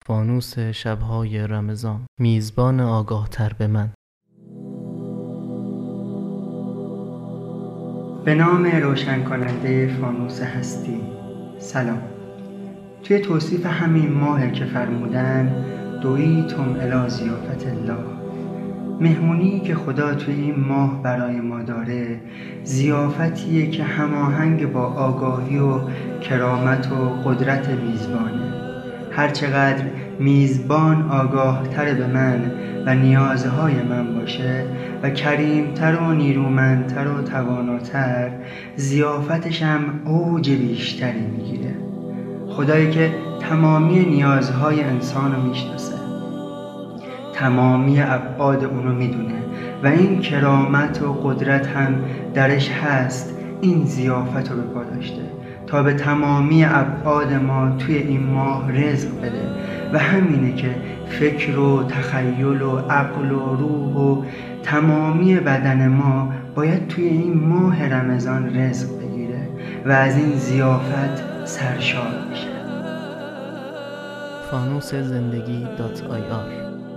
فانوس شب‌های رمضان، میزبان آگاه‌تر به من. به نام روشن کننده فانوس هستی. سلام. توی توصیف همین ماه که فرمودن دویتم الی ضیافت الله، مهمونی که خدا توی این ماه برای ما داره ضیافتیه که هماهنگ با آگاهی و کرامت و قدرت میزبانه. هرچقدر میزبان آگاه تر به من و نیازهای من باشه و کریمتر و نیرومندتر و تواناتر، ضیافتشم اوج بیشتری میگیره. خدایی که تمامی نیازهای انسان رو میشناسه، تمامی ابعاد اونو میدونه و این کرامت و قدرت هم درش هست، این ضیافت رو به پا داشته تا به تمامی ابعاد ما توی این ماه رزق بده. و همینه که فکر و تخیل و عقل و روح و تمامی بدن ما باید توی این ماه رمضان رزق بگیره و از این ضیافت سرشار بشه. fanusezindagi.ir